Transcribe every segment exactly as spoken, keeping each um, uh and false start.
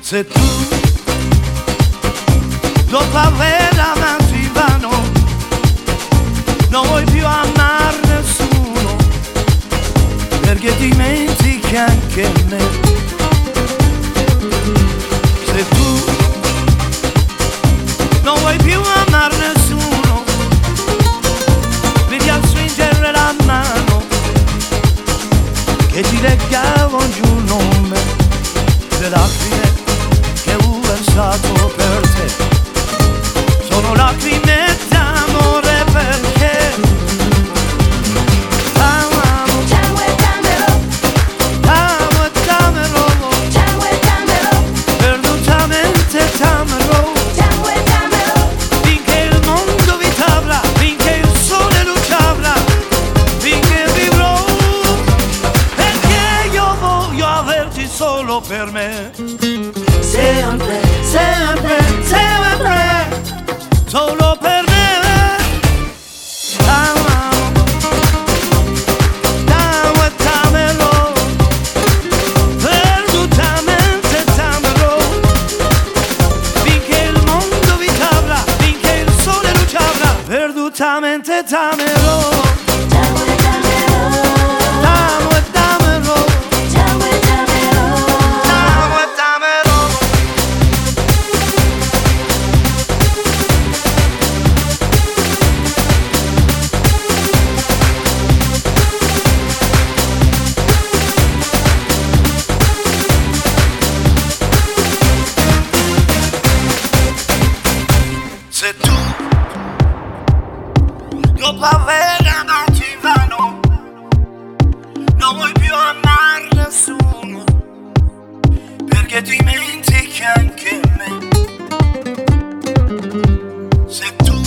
Se tu dopo aver amato in vano non vuoi più amar nessuno, perché dimentichi anche me. Se tu non vuoi più amar nessuno, vedi a stringere la mano che ti legavo giù il nome, le lacrime che ho versato per te sono lacrime d'amore, perché amo, Ciao e dammelo, amo e dammelo, ciao e dammelo, perdutamente dammelo, ciao e dammelo, finché il mondo vi avrà, finché il sole luce avrà, finché vivrò, perché io voglio averti solo per me. sempre, Sempre, sempre, solo per me. Amo, amo e dammelo, perdutamente dammelo, finché il mondo vi avrà, finché il sole luce avrà, perdutamente dammelo. ciao e dammelo, Amo e dammelo, ciao e dammelo. amo e dammelo. Se tu dopo aver amato in vano non vuoi più amar nessuno, perché dimentichi anche me. Se tu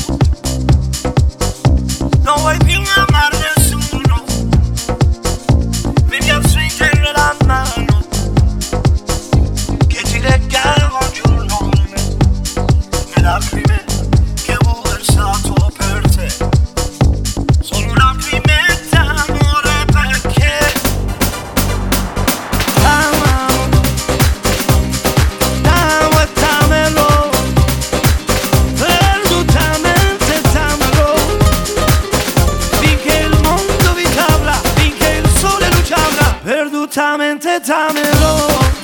non vuoi più amar nessuno, vieni a stringere la mano che ti legavo giù il nome, le lacrime che ho versato per te sono lacrime d'amore, perché amo, amo e dammelo, perdutamente dammelo, finché il mondo vi avrà, finché il sole luce avrà, perdutamente dammelo.